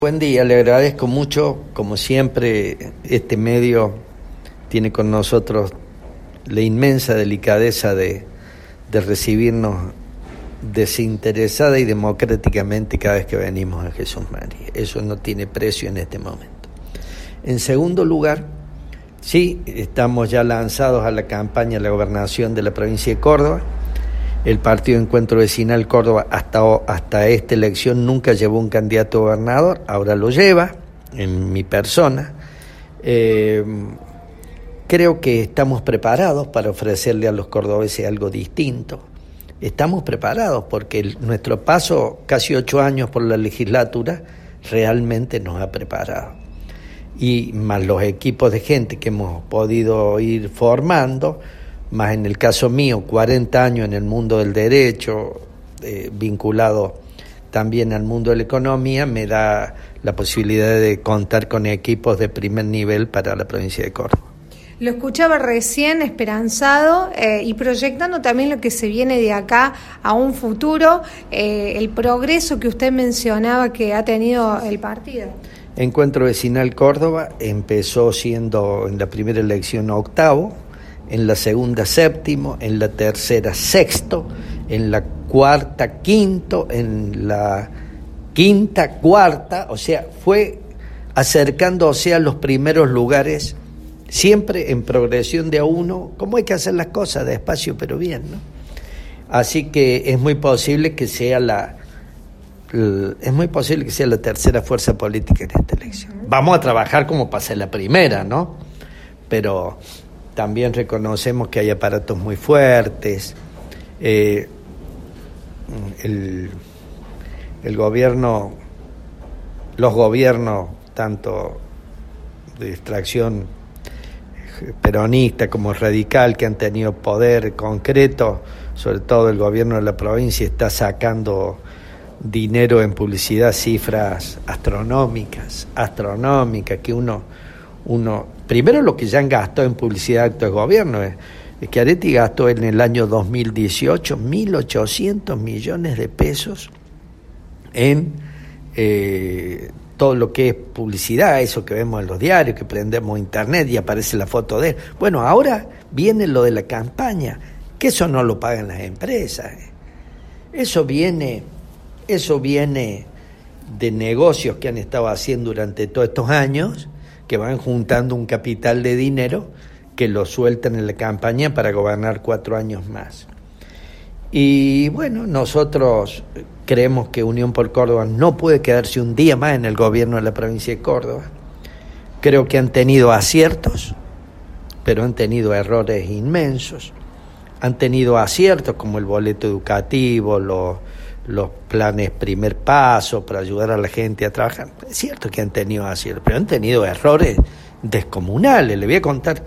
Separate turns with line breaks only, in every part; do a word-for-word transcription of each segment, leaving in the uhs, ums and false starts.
Buen día, le agradezco mucho, como siempre, este medio tiene con nosotros la inmensa delicadeza de, de recibirnos desinteresada y democráticamente cada vez que venimos a Jesús María. Eso no tiene precio en este momento. En segundo lugar, sí, estamos ya lanzados a la campaña de la gobernación de la provincia de Córdoba. El Partido Encuentro Vecinal Córdoba hasta, hasta esta elección nunca llevó un candidato a gobernador, ahora lo lleva en mi persona. Eh, creo que estamos preparados para ofrecerle a los cordobeses algo distinto. Estamos preparados porque el, nuestro paso, casi ocho años por la legislatura, realmente nos ha preparado. Y más los equipos de gente que hemos podido ir formando, más en el caso mío, cuarenta años en el mundo del derecho, eh, vinculado también al mundo de la economía, me da la posibilidad de contar con equipos de primer nivel para la provincia de Córdoba.
Lo escuchaba recién, esperanzado eh, y proyectando también lo que se viene de acá a un futuro, eh, el progreso que usted mencionaba que ha tenido el partido.
Encuentro Vecinal Córdoba empezó siendo en la primera elección octavo, en la segunda séptimo, en la tercera sexto, en la cuarta quinto, en la quinta cuarta, o sea, fue acercándose a los primeros lugares, siempre en progresión de a uno, como hay que hacer las cosas, despacio pero bien, ¿no? Así que es muy posible que sea la, la es muy posible que sea la tercera fuerza política en esta elección. Vamos a trabajar como para ser la primera, ¿no? Pero también reconocemos que hay aparatos muy fuertes. Eh, el, el gobierno, los gobiernos, tanto de extracción peronista como radical, que han tenido poder concreto, sobre todo el gobierno de la provincia, está sacando dinero en publicidad, cifras astronómicas, astronómicas, que uno, uno primero lo que ya han gastado en publicidad actos de gobierno es, es que Areti gastó en el año dos mil dieciocho mil ochocientos millones de pesos en eh, todo lo que es publicidad, eso que vemos en los diarios, que prendemos internet y aparece la foto de él. Bueno, ahora viene lo de la campaña, que eso no lo pagan las empresas. Eso viene, eso viene de negocios que han estado haciendo durante todos estos años, que van juntando un capital de dinero que lo sueltan en la campaña para gobernar cuatro años más. Y bueno, nosotros creemos que Unión por Córdoba no puede quedarse un día más en el gobierno de la provincia de Córdoba. Creo que han tenido aciertos, pero han tenido errores inmensos. Han tenido aciertos como el boleto educativo, los, los planes primer paso para ayudar a la gente a trabajar. Es cierto que han tenido aciertos, pero han tenido errores descomunales. Le voy a contar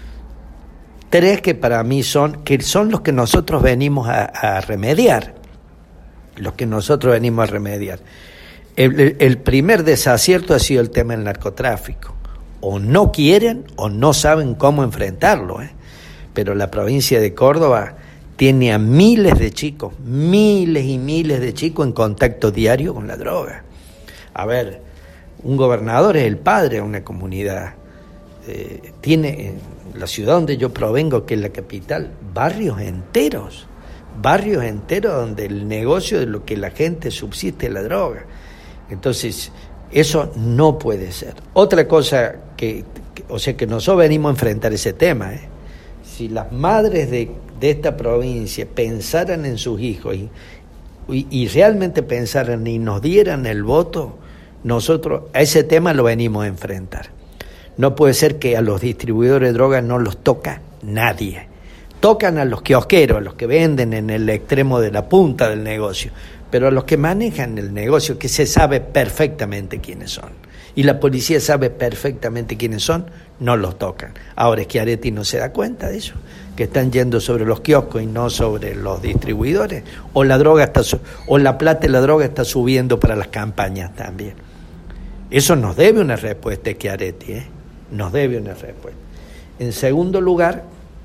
tres que para mí son, que son los que nosotros venimos a, a remediar. Los que nosotros venimos a remediar. El, el primer desacierto ha sido el tema del narcotráfico. O no quieren o no saben cómo enfrentarlo, ¿eh? Pero la provincia de Córdoba tiene a miles de chicos, miles y miles de chicos en contacto diario con la droga. A ver, un gobernador es el padre de una comunidad. Eh, tiene en la ciudad donde yo provengo, que es la capital, barrios enteros, barrios enteros donde el negocio de lo que la gente subsiste es la droga. Entonces, eso no puede ser. Otra cosa que, que o sea, que nosotros venimos a enfrentar ese tema, ¿eh? Si las madres de, de esta provincia pensaran en sus hijos y, y, y realmente pensaran y nos dieran el voto, nosotros a ese tema lo venimos a enfrentar. No puede ser que a los distribuidores de drogas no los toca nadie. Tocan a los kiosqueros, a los que venden en el extremo de la punta del negocio, pero a los que manejan el negocio, que se sabe perfectamente quiénes son, y la policía sabe perfectamente quiénes son, no los tocan. Ahora, es que Areti no se da cuenta de eso, que están yendo sobre los kioscos y no sobre los distribuidores, o la droga está o la plata y la droga está subiendo para las campañas también. Eso nos debe una respuesta, que Areti, ¿eh? Nos debe una respuesta. En segundo lugar,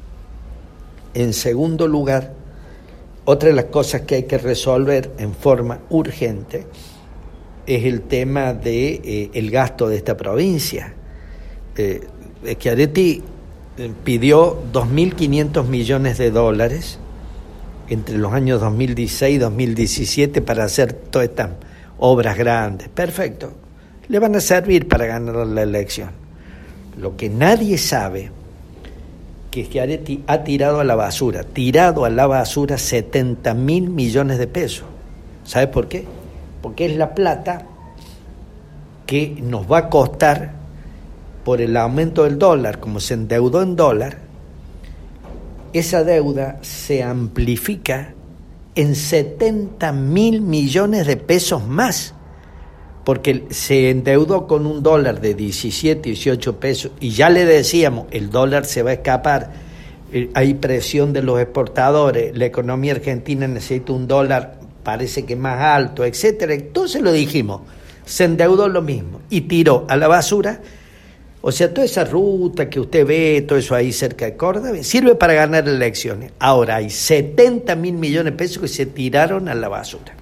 en segundo lugar, otra de las cosas que hay que resolver en forma urgente es el tema de eh, el gasto de esta provincia. Eh, Schiaretti eh, pidió dos mil quinientos millones de dólares entre los años dos mil dieciséis y dos mil diecisiete para hacer todas estas obras grandes. Perfecto, le van a servir para ganar la elección. Lo que nadie sabe, que Schiaretti ha tirado a la basura, tirado a la basura setenta mil millones de pesos. ¿Sabe por qué? Porque es la plata que nos va a costar por el aumento del dólar. Como se endeudó en dólar, esa deuda se amplifica en setenta mil millones de pesos más, porque se endeudó con un dólar de diecisiete, dieciocho pesos, y ya le decíamos, el dólar se va a escapar, hay presión de los exportadores, la economía argentina necesita un dólar, parece que más alto, etcétera. Entonces lo dijimos, se endeudó lo mismo y tiró a la basura. O sea, toda esa ruta que usted ve, todo eso ahí cerca de Córdoba, sirve para ganar elecciones. Ahora hay setenta mil millones de pesos que se tiraron a la basura.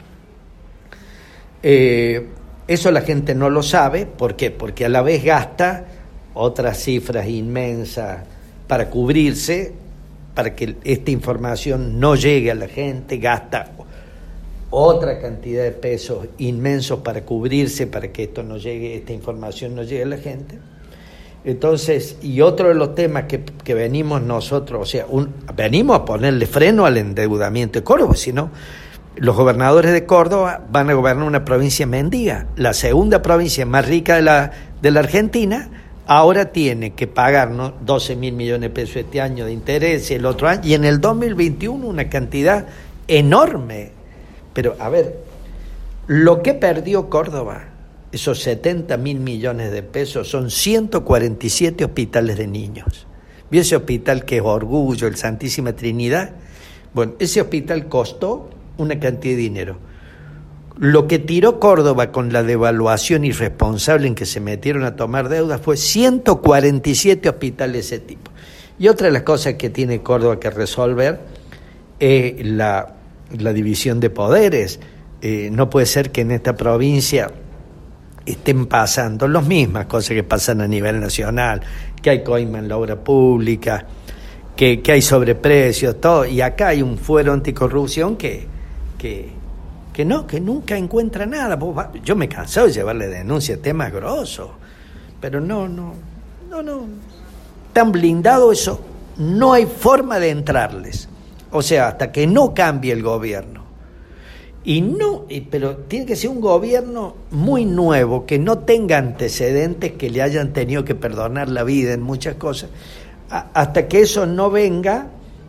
Eh, eso la gente no lo sabe. ¿Por qué? Porque a la vez gasta otras cifras inmensas para cubrirse, para que esta información no llegue a la gente, gasta otra cantidad de pesos inmensos para cubrirse, para que esto no llegue, esta información no llegue a la gente. Entonces, y otro de los temas que, que venimos nosotros, o sea, un, venimos a ponerle freno al endeudamiento de Córdoba, si no, los gobernadores de Córdoba van a gobernar una provincia mendiga, la segunda provincia más rica de la, de la Argentina, ahora tiene que pagar, ¿no?, doce mil millones de pesos este año de interés, el otro año, y en el dos mil veintiuno una cantidad enorme. Pero, a ver, lo que perdió Córdoba, esos setenta mil millones de pesos, son ciento cuarenta y siete hospitales de niños. ¿Vio ese hospital que es Orgullo, el Santísima Trinidad? Bueno, ese hospital costó una cantidad de dinero. Lo que tiró Córdoba con la devaluación irresponsable en que se metieron a tomar deuda fue ciento cuarenta y siete hospitales de ese tipo. Y otra de las cosas que tiene Córdoba que resolver es la... la división de poderes. Eh, no puede ser que en esta provincia estén pasando las mismas cosas que pasan a nivel nacional, que hay coima en la obra pública, que, que hay sobreprecios, todo, y acá hay un fuero anticorrupción que, que, que no, que nunca encuentra nada. Yo me he cansado de llevarle denuncias, temas grosos, pero no, no, no, no, tan blindado eso, no hay forma de entrarles. O sea, hasta que no cambie el gobierno. Y no, pero tiene que ser un gobierno muy nuevo, que no tenga antecedentes que le hayan tenido que perdonar la vida en muchas cosas. A, hasta que eso no venga,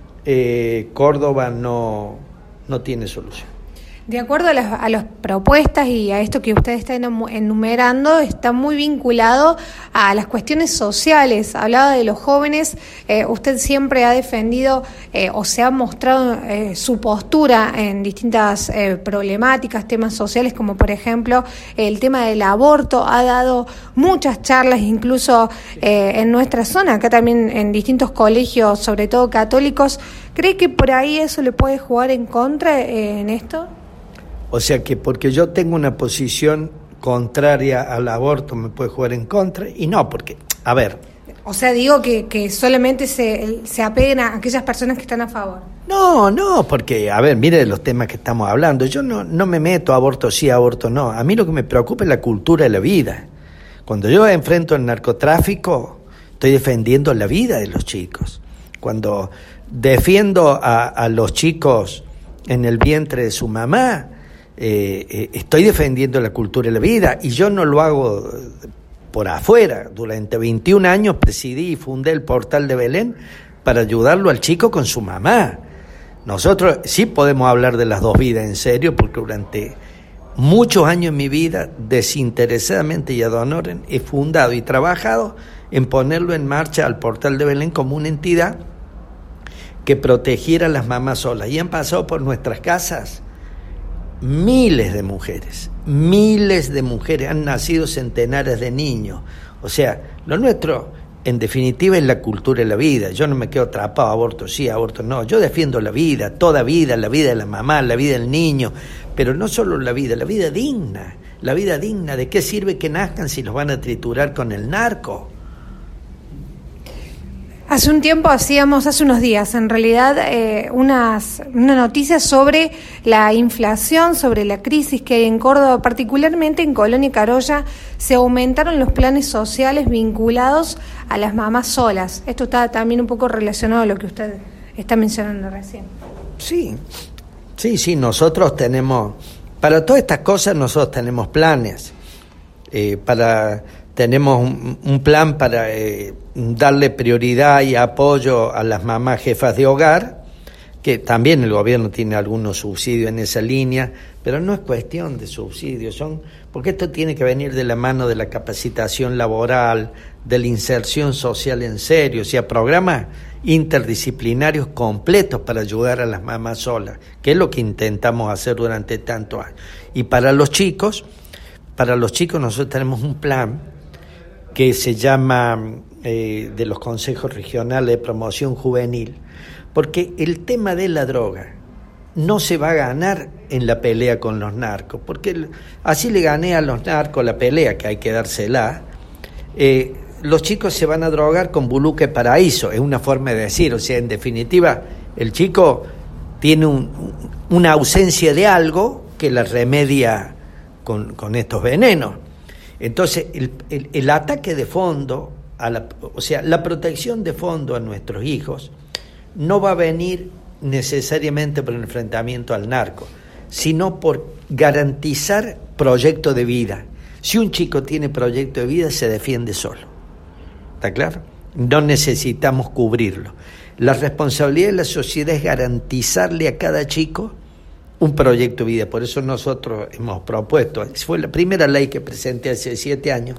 eh, Córdoba no, no tiene solución.
De acuerdo a las, a las propuestas y a esto que usted está enumerando, está muy vinculado a las cuestiones sociales. Hablaba de los jóvenes, eh, usted siempre ha defendido eh, o se ha mostrado eh, su postura en distintas eh, problemáticas, temas sociales, como por ejemplo el tema del aborto. Ha dado muchas charlas, incluso eh, en nuestra zona, acá también en distintos colegios, sobre todo católicos. ¿Cree que por ahí eso le puede jugar en contra eh, en esto?
O sea que porque yo tengo una posición contraria al aborto me puede jugar en contra, y no, porque, a ver...
O sea, digo que, que solamente se, se apeguen a aquellas personas que están a favor.
No, no, porque, a ver, mire los temas que estamos hablando. Yo no, no me meto a aborto sí, aborto no. A mí lo que me preocupa es la cultura de la vida. Cuando yo enfrento el narcotráfico, estoy defendiendo la vida de los chicos. Cuando defiendo a, a los chicos en el vientre de su mamá, Eh, eh, estoy defendiendo la cultura de la vida, y yo no lo hago por afuera. Durante veintiún años presidí y fundé el Portal de Belén para ayudarlo al chico con su mamá. Nosotros sí podemos hablar de las dos vidas en serio, porque durante muchos años en mi vida, desinteresadamente y ad honorem, he fundado y trabajado en ponerlo en marcha al Portal de Belén como una entidad que protegiera a las mamás solas. Y han pasado por nuestras casas miles de mujeres, miles de mujeres, han nacido centenares de niños. O sea, lo nuestro, en definitiva, es la cultura de la vida. Yo no me quedo atrapado, aborto sí, aborto no. Yo defiendo la vida, toda vida, la vida de la mamá, la vida del niño, pero no solo la vida, la vida digna, la vida digna. ¿De qué sirve que nazcan si los van a triturar con el narco?
Hace un tiempo hacíamos, hace unos días, en realidad, eh, unas, una noticia sobre la inflación, sobre la crisis que hay en Córdoba, particularmente en Colonia Carolla. Se aumentaron los planes sociales vinculados a las mamás solas. Esto está también un poco relacionado a lo que usted está mencionando recién.
Sí, sí, sí, nosotros tenemos, para todas estas cosas nosotros tenemos planes, eh, para... Tenemos un, un plan para eh, darle prioridad y apoyo a las mamás jefas de hogar, que también el gobierno tiene algunos subsidios en esa línea, pero no es cuestión de subsidios, son porque esto tiene que venir de la mano de la capacitación laboral, de la inserción social en serio, o sea, programas interdisciplinarios completos para ayudar a las mamás solas, que es lo que intentamos hacer durante tantos años. Y para los chicos, para los chicos nosotros tenemos un plan que se llama eh, de los consejos regionales de promoción juvenil, porque el tema de la droga no se va a ganar en la pelea con los narcos, porque el, así le gané a los narcos la pelea, que hay que dársela. Eh, los chicos se van a drogar con Buluque Paraíso, es una forma de decir, o sea, en definitiva, el chico tiene un, una ausencia de algo que la remedia con, con estos venenos. Entonces, el, el, el ataque de fondo, a la, o sea, la protección de fondo a nuestros hijos, no va a venir necesariamente por el enfrentamiento al narco, sino por garantizar proyecto de vida. Si un chico tiene proyecto de vida, se defiende solo. ¿Está claro? No necesitamos cubrirlo. La responsabilidad de la sociedad es garantizarle a cada chico un proyecto de vida. Por eso nosotros hemos propuesto, fue la primera ley que presenté hace siete años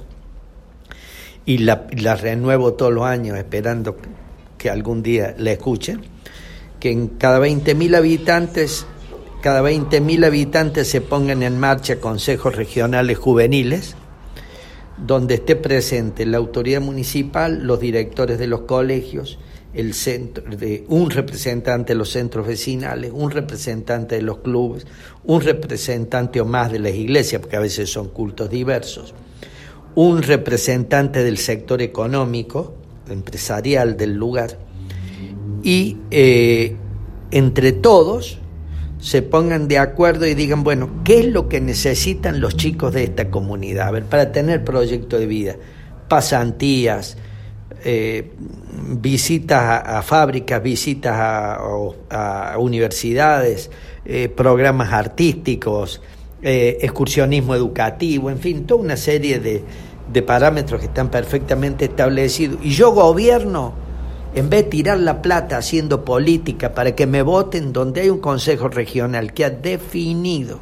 y la, la renuevo todos los años esperando que algún día la escuchen, que en cada veinte mil habitantes, cada veinte mil habitantes se pongan en marcha consejos regionales juveniles, donde esté presente la autoridad municipal, los directores de los colegios, el centro de un representante de los centros vecinales, un representante de los clubes, un representante o más de las iglesias, porque a veces son cultos diversos, un representante del sector económico, empresarial del lugar, y eh, entre todos se pongan de acuerdo y digan, bueno, ¿qué es lo que necesitan los chicos de esta comunidad? A ver, para tener proyecto de vida, pasantías, Eh, visitas a, a fábricas, visitas a, a, a universidades, eh, programas artísticos, eh, excursionismo educativo, en fin, toda una serie de, de parámetros que están perfectamente establecidos. Y yo gobierno, en vez de tirar la plata haciendo política para que me voten, donde hay un consejo regional que ha definido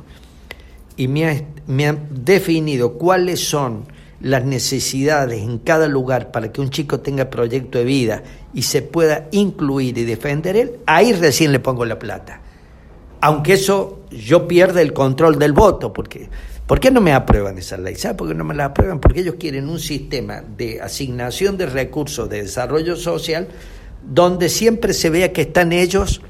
y me ha, me ha definido cuáles son las necesidades en cada lugar para que un chico tenga proyecto de vida y se pueda incluir y defender él, ahí recién le pongo la plata. Aunque eso yo pierda el control del voto, porque ¿por qué no me aprueban esa ley? ¿Sabe por qué no me la aprueban? Porque ellos quieren un sistema de asignación de recursos de desarrollo social donde siempre se vea que están ellos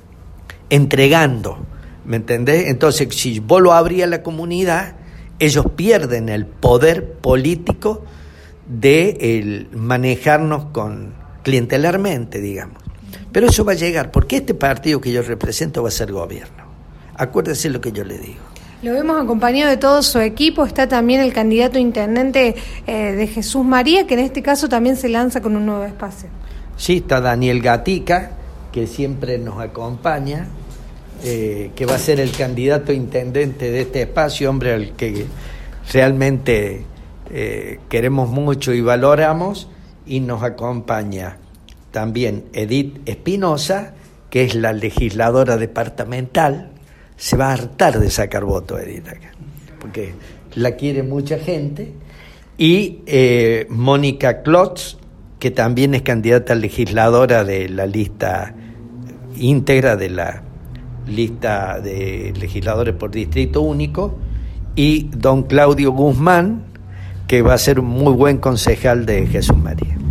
entregando, ¿me entendés? Entonces, si vos lo abrías a la comunidad, ellos pierden el poder político de el manejarnos con clientelarmente, digamos. Pero eso va a llegar, porque este partido que yo represento va a ser gobierno. Acuérdese lo que yo le digo.
Lo vemos acompañado de todo su equipo. Está también el candidato intendente eh, de Jesús María, que en este caso también se lanza con un nuevo espacio.
Sí, está Daniel Gatica, que siempre nos acompaña. Eh, que va a ser el candidato intendente de este espacio, hombre al que realmente eh, queremos mucho y valoramos, y nos acompaña también Edith Espinosa, que es la legisladora departamental. Se va a hartar de sacar votos Edith acá, porque la quiere mucha gente, y eh, Mónica Klotz, que también es candidata legisladora de la lista íntegra de la lista de legisladores por distrito único, y don Claudio Guzmán, que va a ser un muy buen concejal de Jesús María.